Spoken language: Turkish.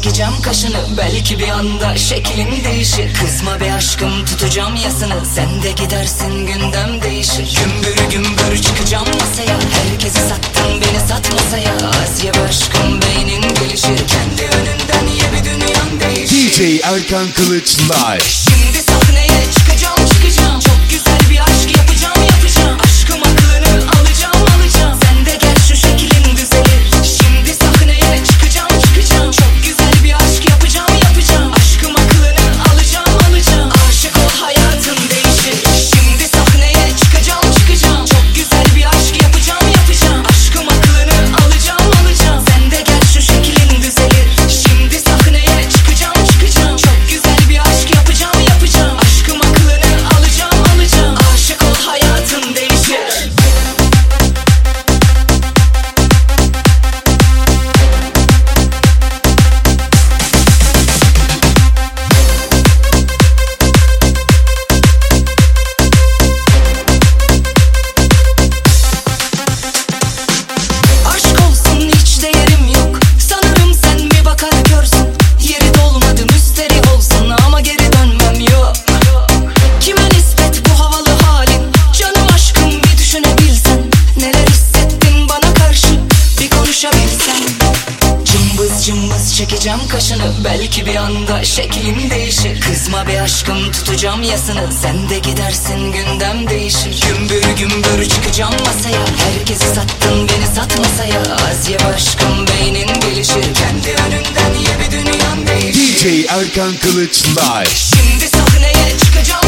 çekeceğim kaşını, belki bir anda şeklin değişir. Kızma be aşkım, tutacağım yasını, sen de gidersin gündem değişir. Gümbür gümbür çıkacağım masaya, herkesi sattın beni sat masaya. Az ye be aşkım, beynin gelişir, kendi önünden ye bir dünyan değişir. DJ Erkan Kılıç Live. Şimdi sahneye çıkacağım çok güzel bir aşk yapacağım. Aşkım aklını alacağım. Sen de gel şu şeklin düzelir. Şimdi sahneye çıkacağım çok güzel bir aşk yapacağım. Aşkım aklını alacağım. Aşık ol hayatın değişir. Şimdi sahneye çıkacağım çok güzel bir aşk yapacağım. Aşkım aklını alacağım. Sen de gel şu şeklin düzelir. Şimdi sahneye çıkacağım çok güzel bir aşk yapacağım. Aşkım aklını alacağım. Aşık ol hayatın değişir. Aşk olsun hiç değerim yok, sanırım sen bir bakar görsün. Yeri dolmadı müsteri olsun ama geri dönmem yok. Kime nispet bu havalı halin, canım aşkım bir düşünebilsen. Neler hissettin bana karşı bir konuşabilsen. Cımbız cımbız çekeceğim kaşını, belki bir anda şeklin değişir. Kızma be aşkım, tutacağım yasını, sen de gidersin gündem değişir. Gümbür gümbür çıkacağım masaya, herkesi sattın beni sat masaya. Az ye be aşkım, beynin gelişir, kendi önünden ye bir dünyan değişir. DJ Erkan Kılıç Live. Şimdi sahneye çıkacağım